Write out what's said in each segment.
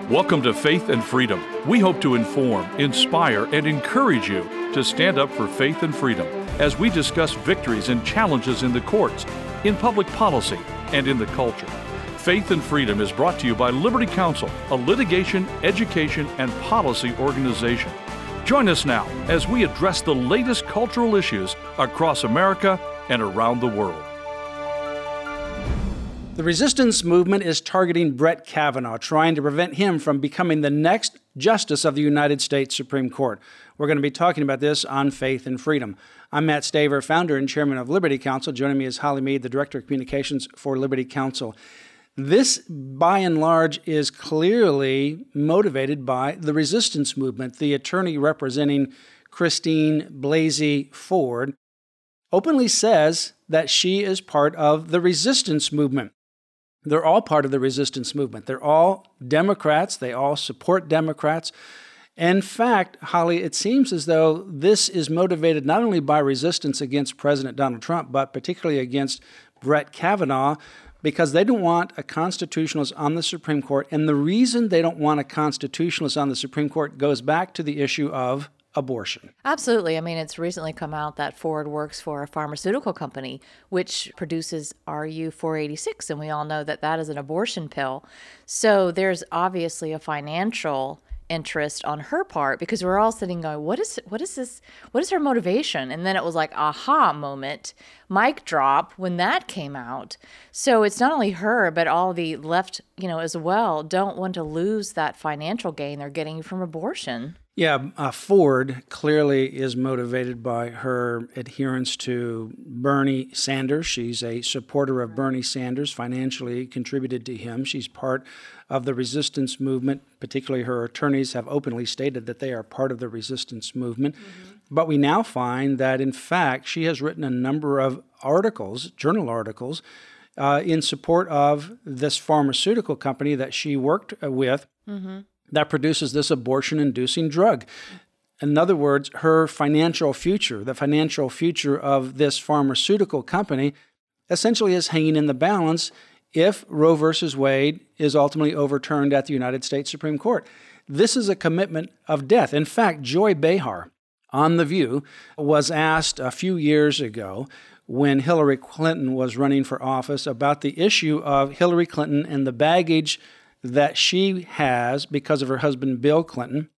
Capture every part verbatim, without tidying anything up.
Welcome to Faith and Freedom. We hope to inform, inspire, and encourage you to stand up for faith and freedom as we discuss victories and challenges in the courts, in public policy, and in the culture. Faith and Freedom is brought to you by Liberty Counsel, a litigation, education, and policy organization. Join us now as we address the latest cultural issues across America and around the world. The resistance movement is targeting Brett Kavanaugh, trying to prevent him from becoming the next Justice of the United States Supreme Court. We're going to be talking about this on Faith and Freedom. I'm Matt Staver, founder and chairman of Liberty Counsel. Joining me is Holly Mead, the director of communications for Liberty Counsel. This, by and large, is clearly motivated by the resistance movement. The attorney representing Christine Blasey Ford openly says that she is part of the resistance movement. They're all part of the resistance movement. They're all Democrats. They all support Democrats. In fact, Holly, it seems as though this is motivated not only by resistance against President Donald Trump, but particularly against Brett Kavanaugh, because they don't want a constitutionalist on the Supreme Court. And the reason they don't want a constitutionalist on the Supreme Court goes back to the issue of abortion. Absolutely. I mean, it's recently come out that Ford works for a pharmaceutical company which produces R U four eighty-six, and we all know that that is an abortion pill. So there's obviously a financial interest on her part, because we're all sitting going, what is what is this? What is her motivation? And then it was like aha moment, mic drop when that came out. So it's not only her, but all the left, you know, as well, don't want to lose that financial gain they're getting from abortion. Yeah, uh, Ford clearly is motivated by her adherence to Bernie Sanders. She's a supporter of Bernie Sanders, financially contributed to him. She's part of the resistance movement. Particularly her attorneys have openly stated that they are part of the resistance movement. Mm-hmm. But we now find that, in fact, she has written a number of articles, journal articles, uh, in support of this pharmaceutical company that she worked with. Mm-hmm. that produces this abortion-inducing drug. In other words, her financial future, the financial future of this pharmaceutical company, essentially is hanging in the balance if Roe versus Wade is ultimately overturned at the United States Supreme Court. This is a commitment of death. In fact, Joy Behar on The View was asked a few years ago when Hillary Clinton was running for office about the issue of Hillary Clinton and the baggage that she has because of her husband, Bill Clinton.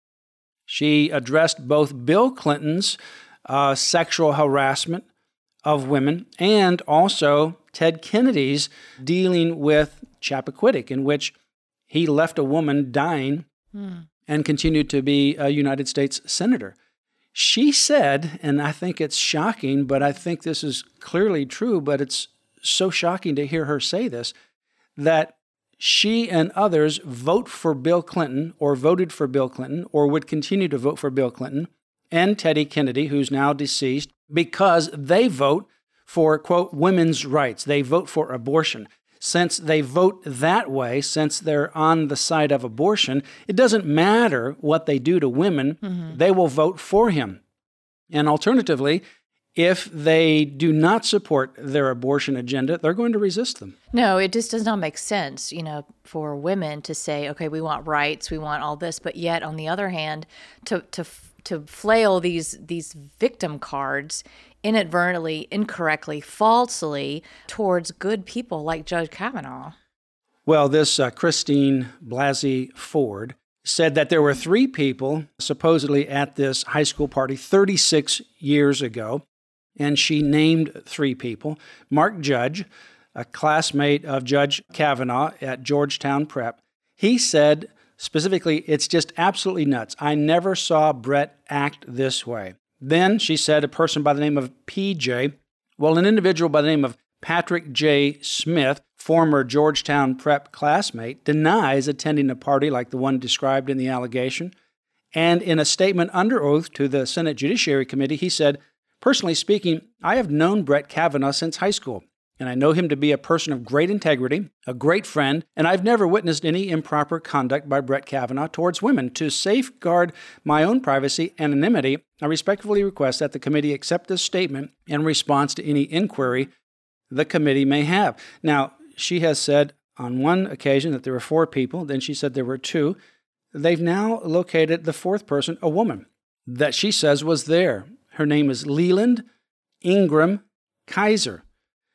She addressed both Bill Clinton's uh, sexual harassment of women and also Ted Kennedy's dealing with Chappaquiddick, in which he left a woman dying hmm. and continued to be a United States senator. She said, and I think it's shocking, but I think this is clearly true, but it's so shocking to hear her say this, that she and others vote for Bill Clinton or voted for Bill Clinton or would continue to vote for Bill Clinton and Teddy Kennedy, who's now deceased, because they vote for, quote, women's rights. They vote for abortion. Since they vote that way, since they're on the side of abortion, it doesn't matter what they do to women, mm-hmm. they will vote for him. And alternatively, if they do not support their abortion agenda, they're going to resist them. No, it just does not make sense, you know, for women to say, okay, we want rights, we want all this, but yet on the other hand, to to to flail these these victim cards inadvertently, incorrectly, falsely towards good people like Judge Kavanaugh. Well, this uh, Christine Blasey Ford said that there were three people supposedly at this high school party thirty-six years ago. And she named three people. Mark Judge, a classmate of Judge Kavanaugh at Georgetown Prep, he said specifically, it's just absolutely nuts. I never saw Brett act this way. Then she said a person by the name of P J, well, an individual by the name of Patrick J. Smith, former Georgetown Prep classmate, denies attending a party like the one described in the allegation. And in a statement under oath to the Senate Judiciary Committee, he said, personally speaking, I have known Brett Kavanaugh since high school, and I know him to be a person of great integrity, a great friend, and I've never witnessed any improper conduct by Brett Kavanaugh towards women. To safeguard my own privacy and anonymity, I respectfully request that the committee accept this statement in response to any inquiry the committee may have. Now, she has said on one occasion that there were four people. Then she said there were two. They've now located the fourth person, a woman, that she says was there. Her name is Leland Ingram Kaiser.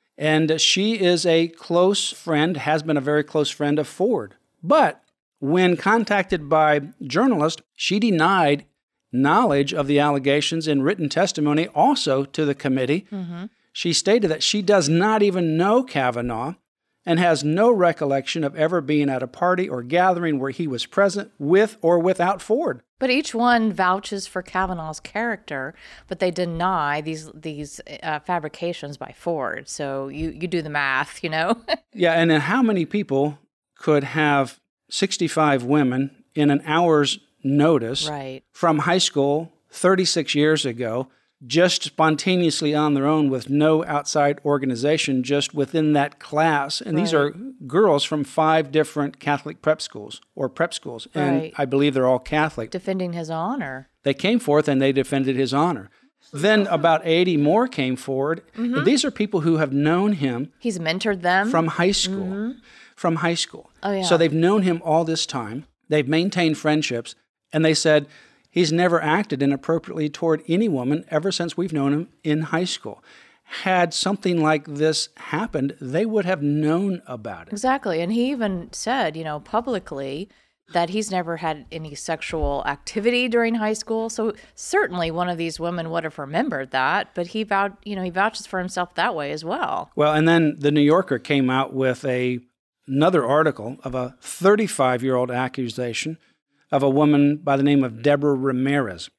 And she is a close friend, has been a very close friend of Ford. But when contacted by journalists, she denied knowledge of the allegations in written testimony also to the committee. Mm-hmm. She stated that she does not even know Kavanaugh and has no recollection of ever being at a party or gathering where he was present with or without Ford. But each one vouches for Kavanaugh's character, but they deny these these uh, fabrications by Ford. So you, you do the math, you know? Yeah, and then how many people could have sixty-five women in an hour's notice right. from high school thirty-six years ago, just spontaneously on their own with no outside organization, just within that class. And right. these are girls from five different Catholic prep schools or prep schools. And right. I believe they're all Catholic. Defending his honor. They came forth and they defended his honor. Then about eighty more came forward. Mm-hmm. And these are people who have known him. He's mentored them. From high school. Mm-hmm. From high school. Oh, yeah. So they've known him all this time. They've maintained friendships. And they said, he's never acted inappropriately toward any woman ever since we've known him in high school. Had something like this happened, they would have known about it. Exactly. And he even said, you know, publicly that he's never had any sexual activity during high school. So certainly one of these women would have remembered that, but he vowed, you know, he vouches for himself that way as well. Well, and then the New Yorker came out with a another article of a thirty-five-year-old accusation of a woman by the name of Deborah Ramirez.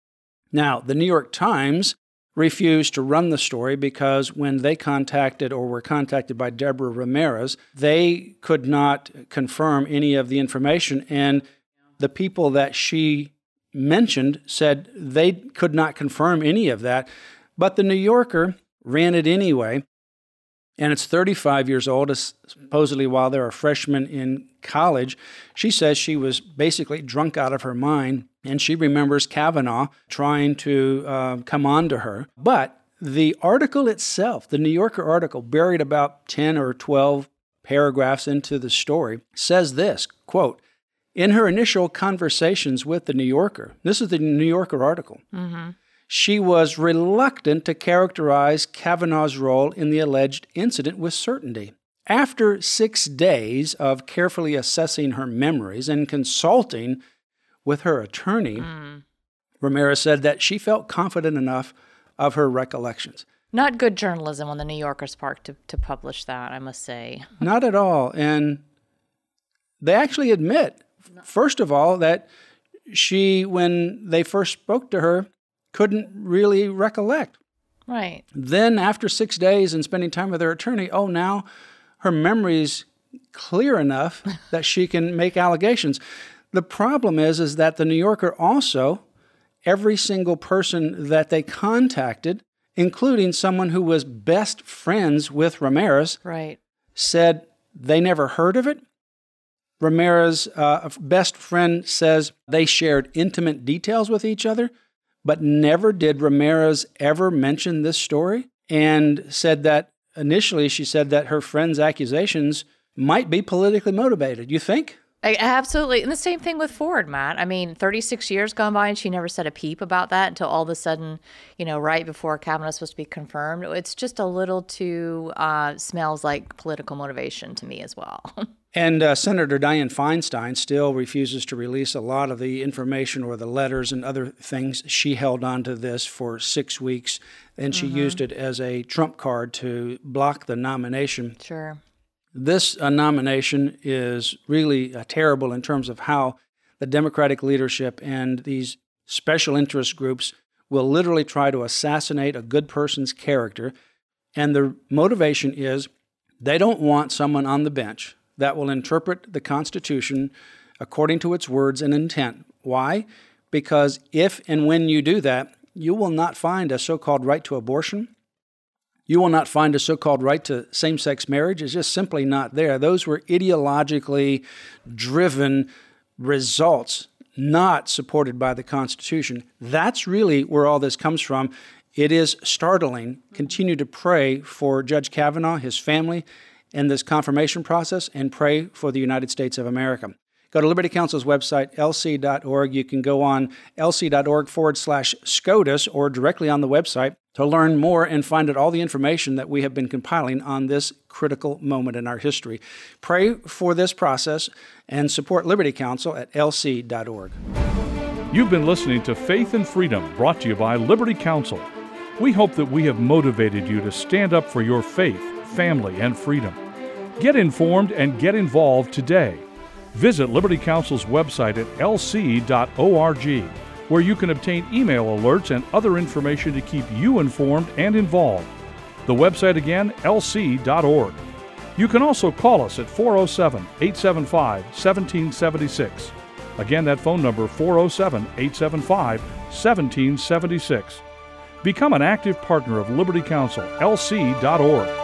Now, the New York Times refused to run the story because when they contacted or were contacted by Deborah Ramirez, they could not confirm any of the information, and the people that she mentioned said they could not confirm any of that. But the New Yorker ran it anyway, and it's thirty-five years old, supposedly while they're a freshman in college. She says she was basically drunk out of her mind, and she remembers Kavanaugh trying to uh, come on to her. But the article itself, the New Yorker article, buried about ten or twelve paragraphs into the story, says this, quote, in her initial conversations with the New Yorker, this is the New Yorker article, mm-hmm. she was reluctant to characterize Kavanaugh's role in the alleged incident with certainty. After six days of carefully assessing her memories and consulting with her attorney, mm. Ramirez said that she felt confident enough of her recollections. Not good journalism on the New Yorker's part to, to publish that, I must say. Not at all. And they actually admit, first of all, that she, when they first spoke to her, couldn't really recollect. Right. Then after six days and spending time with her attorney, oh, now her memory's clear enough that she can make allegations. The problem is, is that the New Yorker also, every single person that they contacted, including someone who was best friends with Ramirez, right. said they never heard of it. Ramirez's uh, best friend says they shared intimate details with each other, but never did Ramirez ever mention this story, and said that initially she said that her friend's accusations might be politically motivated. You think? I, absolutely. And the same thing with Ford, Matt. I mean, thirty-six years gone by and she never said a peep about that until all of a sudden, you know, right before Kavanaugh's supposed to be confirmed. It's just a little too, uh, smells like political motivation to me as well. And uh, Senator Dianne Feinstein still refuses to release a lot of the information or the letters and other things. She held on to this for six weeks, and she mm-hmm. used it as a trump card to block the nomination. Sure. This uh, nomination is really uh, terrible in terms of how the Democratic leadership and these special interest groups will literally try to assassinate a good person's character. And the motivation is they don't want someone on the bench that will interpret the Constitution according to its words and intent. Why? Because if and when you do that, you will not find a so-called right to abortion. You will not find a so-called right to same-sex marriage. It's just simply not there. Those were ideologically driven results, not supported by the Constitution. That's really where all this comes from. It is startling. Continue to pray for Judge Kavanaugh, his family, in this confirmation process and pray for the United States of America. Go to Liberty Counsel's website, L C dot org. You can go on L C dot org forward slash SCOTUS or directly on the website to learn more and find out all the information that we have been compiling on this critical moment in our history. Pray for this process and support Liberty Counsel at L C dot org. You've been listening to Faith and Freedom, brought to you by Liberty Counsel. We hope that we have motivated you to stand up for your faith, family, and freedom. Get informed and get involved today. Visit Liberty Counsel's website at L C dot org, where you can obtain email alerts and other information to keep you informed and involved. The website again, L C dot org. You can also call us at four oh seven, eight seven five, one seven seven six. Again, that phone number, four oh seven, eight seven five, one seven seven six. Become an active partner of Liberty Counsel, L C dot org.